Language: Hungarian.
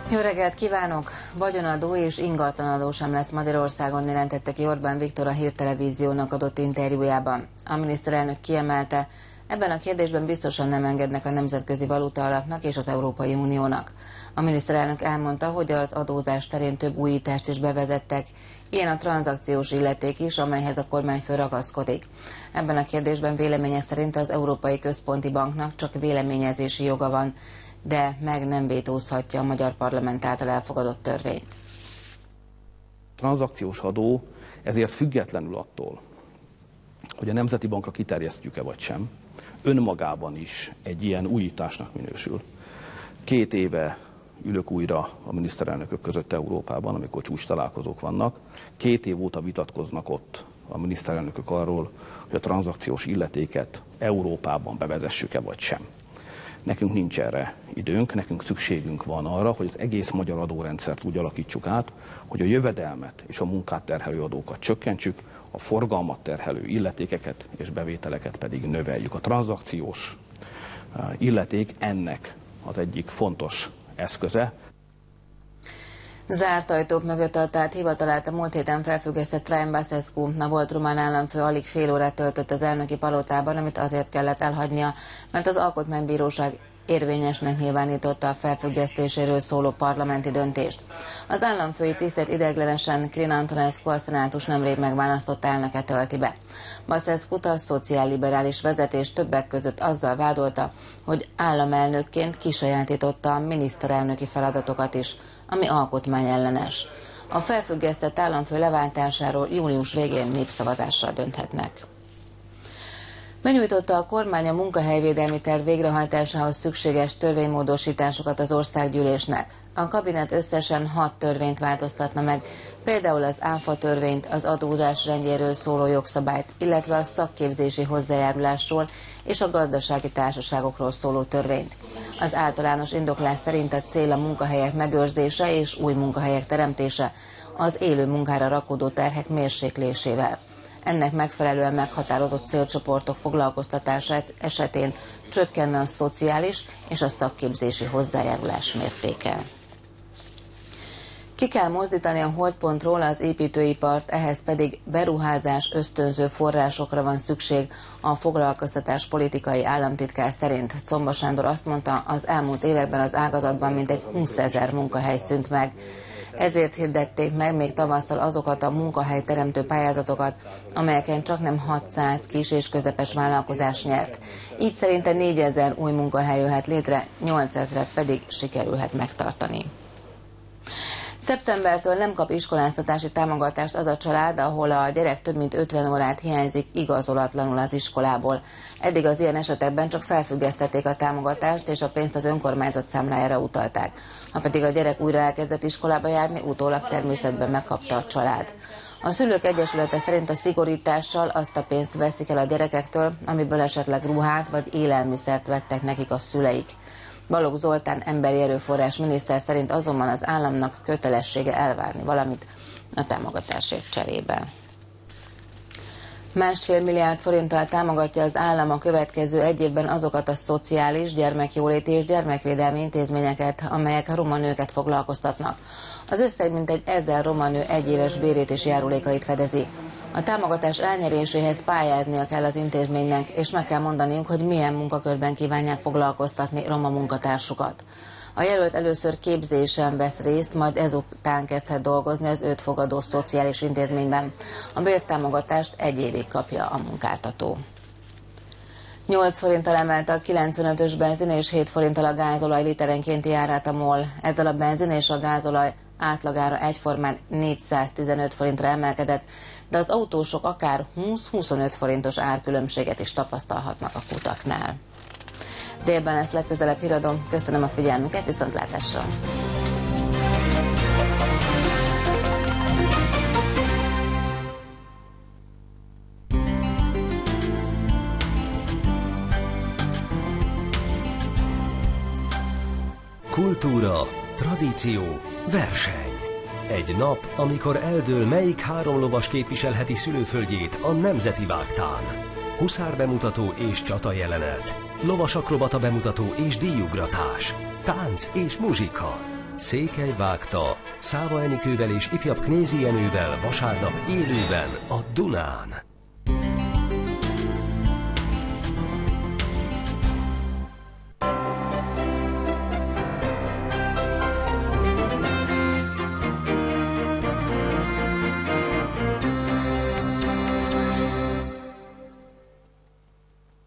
Jó reggelt kívánok! Vagyonadó és ingatlanadó sem lesz Magyarországon, jelentette ki Orbán Viktor a Hírtelevíziónak adott interjújában. A miniszterelnök kiemelte, ebben a kérdésben biztosan nem engednek a Nemzetközi Valutaalapnak és az Európai Uniónak. A miniszterelnök elmondta, hogy az adózás terén több újítást is bevezettek, ilyen a tranzakciós illeték is, amelyhez a kormányfő ragaszkodik. Ebben a kérdésben véleménye szerint az Európai Központi Banknak csak véleményezési joga van, de meg nem vétózhatja a magyar parlament által elfogadott törvényt. A tranzakciós adó ezért függetlenül attól, hogy a Nemzeti Bankra kiterjesztjük-e vagy sem, önmagában is egy ilyen újításnak minősül. 2 éve ülök újra a miniszterelnökök között Európában, amikor csúcstalálkozók vannak. 2 év óta vitatkoznak ott a miniszterelnökök arról, hogy a tranzakciós illetéket Európában bevezessük-e vagy sem. Nekünk nincs erre időnk, nekünk szükségünk van arra, hogy az egész magyar adórendszert úgy alakítsuk át, hogy a jövedelmet és a munkát terhelő adókat csökkentsük, a forgalmat terhelő illetékeket és bevételeket pedig növeljük. A tranzakciós illeték ennek az egyik fontos eszköze. Zárt ajtók mögött adta át hivatalát a múlt héten felfüggesztett Traian Băsescu. A volt román államfő alig fél órát töltött az elnöki palotában, amit azért kellett elhagynia, mert az Alkotmánybíróság érvényesnek nyilvánította a felfüggesztéséről szóló parlamenti döntést. Az államfői tisztet ideiglenesen Crin Antonescu, a szenátus nemrég megválasztott elnöke tölti be. Băsescut a szociálliberális vezetés többek között azzal vádolta, hogy államelnökként kisajátította a miniszterelnöki feladatokat is, ami alkotmányellenes. A felfüggesztett államfő leváltásáról június végén népszavazással dönthetnek. Benyújtotta a kormány a munkahelyvédelmi terv végrehajtásához szükséges törvénymódosításokat az országgyűlésnek. A kabinet összesen 6 törvényt változtatna meg, például az ÁFA törvényt, az adózás rendjéről szóló jogszabályt, illetve a szakképzési hozzájárulásról és a gazdasági társaságokról szóló törvényt. Az általános indoklás szerint a cél a munkahelyek megőrzése és új munkahelyek teremtése, az élő munkára rakódó terhek mérséklésével. Ennek megfelelően meghatározott célcsoportok foglalkoztatását esetén csökkenne a szociális és a szakképzési hozzájárulás mértéke. Ki kell mozdítani a Hold.ról az építőipart, ehhez pedig beruházás ösztönző forrásokra van szükség, a foglalkoztatás politikai államtitkár szerint. Czomba Sándor azt mondta, az elmúlt években az ágazatban mintegy 20 000 munkahely szűnt meg. Ezért hirdették meg még tavasszal azokat a munkahelyteremtő pályázatokat, amelyeken csaknem 600 kis és közepes vállalkozás nyert. Így szerinte 4000 új munkahely jöhet létre, 8000-et pedig sikerülhet megtartani. Szeptembertől nem kap iskoláztatási támogatást az a család, ahol a gyerek több mint 50 órát hiányzik igazolatlanul az iskolából. Eddig az ilyen esetekben csak felfüggesztették a támogatást, és a pénzt az önkormányzat számlájára utalták. Ha pedig a gyerek újra elkezdett iskolába járni, utólag természetben megkapta a család. A Szülők Egyesülete szerint a szigorítással azt a pénzt veszik el a gyerekektől, amiből esetleg ruhát vagy élelmiszert vettek nekik a szüleik. Balogh Zoltán emberi erőforrás miniszter szerint azonban az államnak kötelessége elvárni valamit a támogatásért cserébe. 1,5 milliárd forinttal támogatja az állam a következő 1 évben azokat a szociális, gyermekjóléti és gyermekvédelmi intézményeket, amelyek a roma nőket foglalkoztatnak. Az összeg mintegy 1000 roma nő egyéves bérét és járulékait fedezi. A támogatás elnyeréséhez pályáznia kell az intézménynek, és meg kell mondaniuk, hogy milyen munkakörben kívánják foglalkoztatni roma munkatársukat. A jelölt először képzésen vesz részt, majd ezután kezdhet dolgozni az őt fogadó szociális intézményben. A bértámogatást 1 évig kapja a munkáltató. 8 forinttal emelte a 95-ös benzin és 7 forinttal a gázolaj literenkénti árát a MOL. Ezzel a benzin és a gázolaj átlagára egyformán 415 forintra emelkedett, de az autósok akár 20-25 forintos árkülönbséget is tapasztalhatnak a kutaknál. Délben lesz legközelebb híradom. Köszönöm a figyelmüket, viszontlátásra! Kultúra, tradíció, verseny. Egy nap, amikor eldől, melyik 3 lovas képviselheti szülőföldjét a nemzeti vágtán. Huszár bemutató és csata jelenet. Lovas akrobata bemutató és díjugratás. Tánc és muzsika. Székely vágta, Száva Enikővel és ifjabb Knézi Jenővel vasárnap élőben a Dunán.